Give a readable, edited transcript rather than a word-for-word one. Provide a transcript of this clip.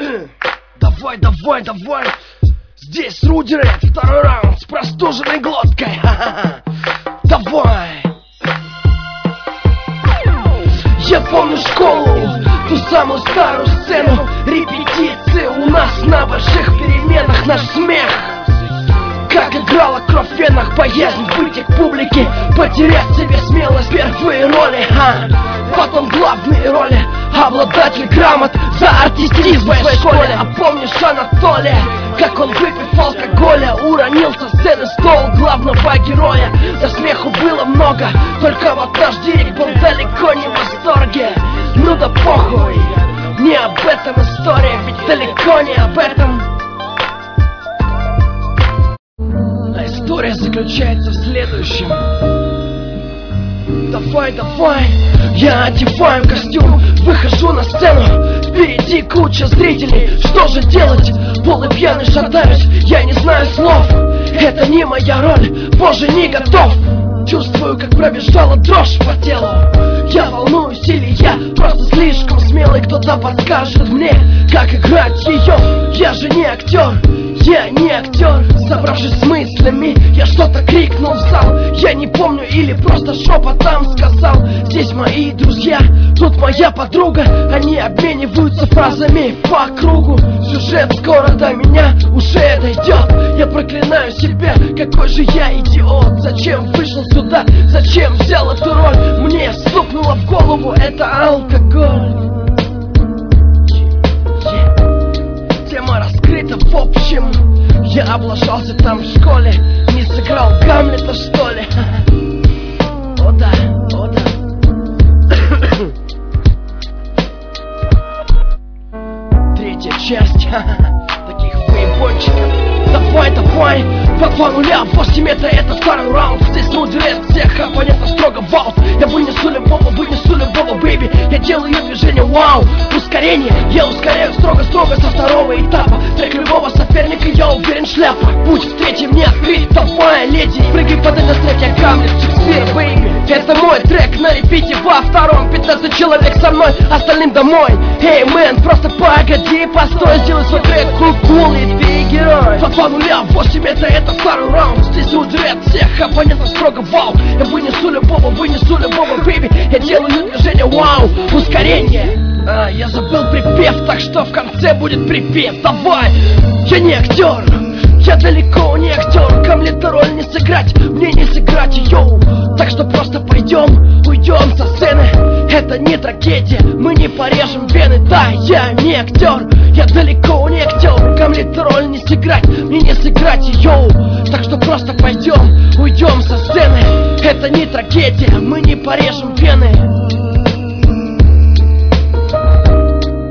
Давай, давай, давай. Здесь Руди Ред, второй раунд с простуженной глоткой. Ха-ха-ха. Давай. Я помню школу, ту самую старую сцену. Репетиции у нас на больших переменах. Наш смех, как играла кровь в венах. Боязнь выйти к публике, потерять в себе смелость. Первые роли, потом главные роли. Обладатель грамот за артистизм в своей школе. А помнишь Анатолия, как он, выпив алкоголя, уронил со сцены стол главного героя? До смеху было много, только вот наш директ был далеко не в восторге. Ну да похуй, не об этом история, ведь далеко не об этом. А история заключается в следующем. Давай, давай, я одеваю костюм, выхожу на сцену. Впереди куча зрителей, что же делать? Полупьяный шатаюсь, я не знаю слов. Это не моя роль, боже, не готов. Чувствую, как пробежала дрожь по телу. Я волнуюсь или я просто слишком смелый? Кто-то подскажет мне, как играть ее. Я же не актер, я не актер. Собравшись с мыслями, я что-то крикнул в зал. Я не помню или просто шепотом сказал: здесь мои друзья, тут моя подруга. Они обмениваются фразами по кругу. Сюжет скоро до меня уже дойдет. Я проклинаю себя, какой же я идиот. Зачем вышел сюда, зачем взял эту роль? Мне стукнуло в голову, это алкоголь. Тема раскрыта в общем. Я облажался там в школе, не сыграл Гамлета, что ли? О да, о да. Третья часть таких выебончиков. Давай, давай, по 2 нуля, 8 метров, это второй раунд. Здесь Руди Ред, всех оппонентов строго ваут. Я вынесу любого, бэйби. Я делаю движение, вау, ускорение. Я ускоряю строго-строго со второго этапа. Трек любого соперника, я уверен, шляпа. Путь в третьем не открыт, давай, леди. Прыгай под этот трек, я Гамлет, Шекспир, бэйби. Это мой трек на репите во втором. 15 человек со мной, остальным домой. Эй, мэн, просто погоди, постой, сделай свой трек, кул, и ты герой. 2 нуля, 8 это второй раунд. Здесь Руди Ред, всех оппонентов строго вау. Я вынесу любого, бэйби. Я делаю движение, вау, ускорение. Я забыл припев, так что в конце будет припев. Давай, я не актер, я далеко не актер. Гамлета роль не сыграть, мне не сыграть ее. Так что просто пойдем, уйдем со сцены. Это не трагедия, мы не порежем вены. Да, я не актер, я далеко не актер. Гамлета роль не сыграть, мне не сыграть ее. Так что просто пойдем, уйдем со сцены. Это не трагедия, мы не порежем вены.